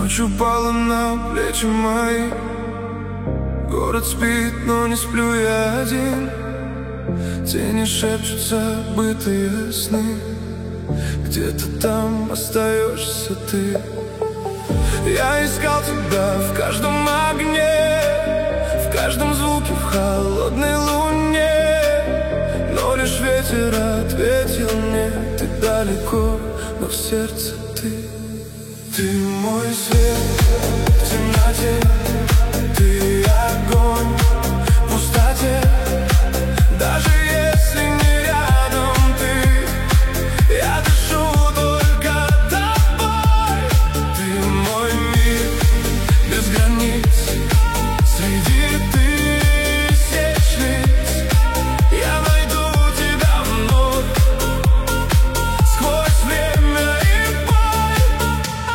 Ночь упала на плечи мои. Город спит, но не сплю я один. Тени шепчутся забытые сны. Где-то там остаешься ты. Я искал тебя в каждом огне, в каждом звуке, в холодной луне. Но лишь ветер ответил мне: ты далеко, но в сердце ты. Ты мой свет в темноте, ты огонь в пустоте. Даже если не рядом ты, я дышу только тобой. Ты мой мир без границ, среди тысяч лиц. Я найду тебя вновь сквозь время и боль.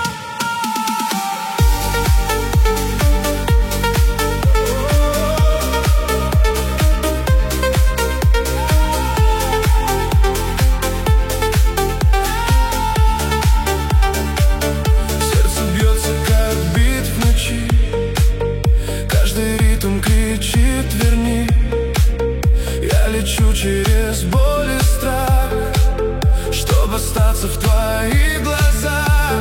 Сердце бьется, как бит в ночи. Каждый ритм кричит: верни. Я лечу через боль и страх, чтобы остаться в твоих глазах.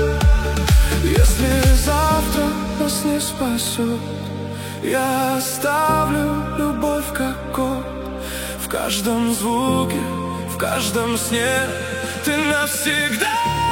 Если завтра нас не спасет, я оставлю любовь как код. В каждом звуке, в каждом сне ты навсегда.